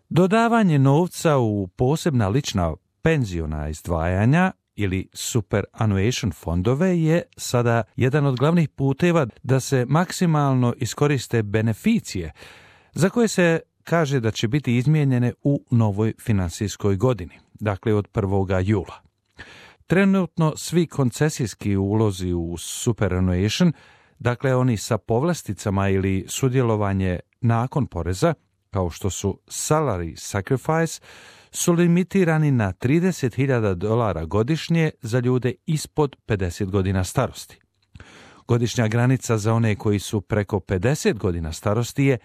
Dodavanje novca u posebna lična penziona izdvajanja ili superannuation fondove je sada jedan od glavnih puteva da se maksimalno iskoriste beneficije za koje se kaže da će biti izmijenjene u novoj financijskoj godini, dakle od 1. jula. Trenutno svi koncesijski ulozi u superannuation, dakle oni sa povlasticama ili sudjelovanje nakon poreza, kao što su salary sacrifice, su limitirani na $30,000 godišnje za ljude ispod 50 godina starosti. Godišnja granica za one koji su preko 50 godina starosti je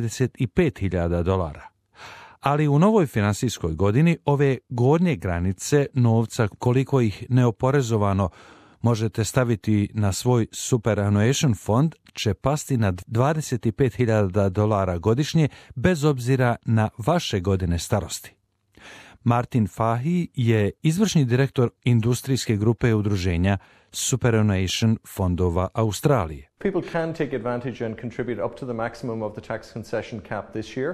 $35,000. Ali u novoj financijskoj godini ove gornje granice novca, koliko ih neoporezovano možete staviti na svoj superannuation fond, će pasti na $25,000 godišnje bez obzira na vaše godine starosti. Martin Fahey je izvršni direktor industrijske grupe udruženja Superannuation fondova Australije. People can take advantage and contribute up to the maximum of the tax concession cap this year.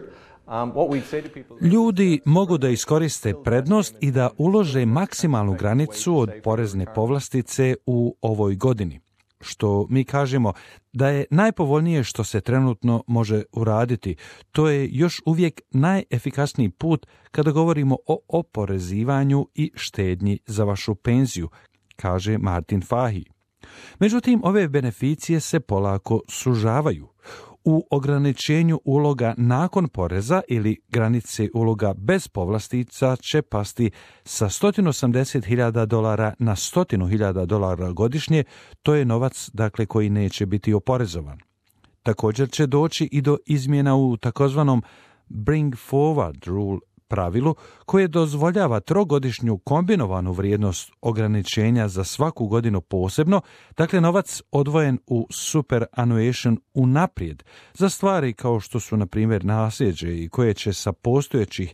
Ljudi mogu da iskoriste prednost i da ulože maksimalnu granicu od porezne povlastice u ovoj godini, što mi kažemo da je najpovoljnije što se trenutno može uraditi. To je još uvijek najefikasniji put kada govorimo o oporezivanju i štednji za vašu penziju, kaže Martin Fahey. Međutim, ove beneficije se polako sužavaju. U ograničenju uloga nakon poreza ili granice uloga bez povlastica će pasti sa $180,000 na $100,000 godišnje, to je novac dakle koji neće biti oporezovan. Također će doći i do izmjena u takozvanom bring forward rule pravilu koje dozvoljava trogodišnju kombinovanu vrijednost ograničenja za svaku godinu posebno, dakle novac odvojen u superannuation unaprijed za stvari kao što su na primjer nasljeđe i koje će sa postojećih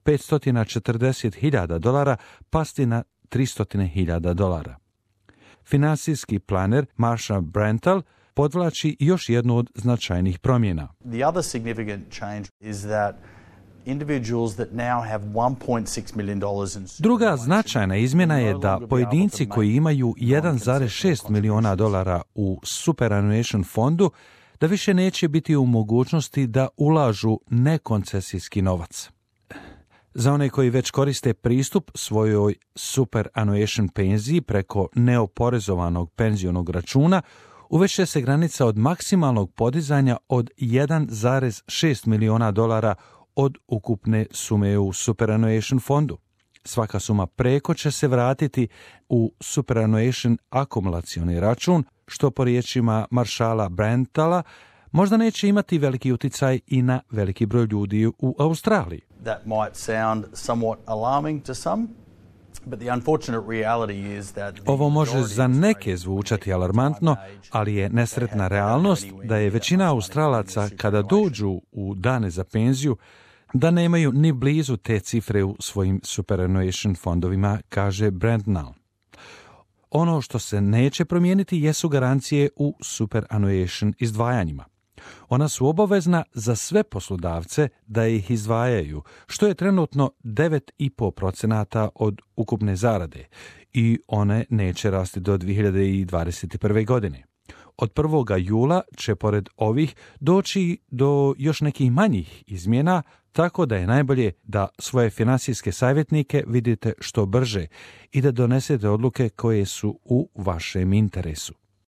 $540,000 pasti na $300,000. Finansijski planer Marsha Brental podvlači još jednu od značajnih promjena. The other significant change is that individuals that now have $1.6 million in Druga značajna izmjena je da pojedinci koji imaju $1,6 miliona u superannuation fondu da više neće biti u mogućnosti da ulažu nekoncesijski novac. Za one koji već koriste pristup svojoj superannuation penziji preko neoporezovanog penzionog računa, uveće se granica od maksimalnog podizanja od $1,6 miliona od ukupne sume u superannuation fondu. Svaka suma preko će se vratiti u superannuation akumulacioni račun, što po riječima Maršala Brentala možda neće imati veliki uticaj i na veliki broj ljudi u Australiji. That might sound somewhat alarming to some, but the unfortunate reality is that Ovo može za neke zvučati alarmantno, ali je nesretna realnost da je većina Australaca kada dođu u dane za penziju da nemaju ni blizu te cifre u svojim superannuation fondovima, kaže Brentnall. Ono što se neće promijeniti jesu garancije u superannuation izdvajanjima. Ona su obavezna za sve poslodavce da ih izdvajaju, što je trenutno 9,5% od ukupne zarade i one neće rasti do 2021. godine. Od 1. jula će pored ovih doći do još nekih manjih izmjena, tako da je najbolje da svoje financijske savjetnike vidite što brže i da donesete odluke koje su u vašem interesu.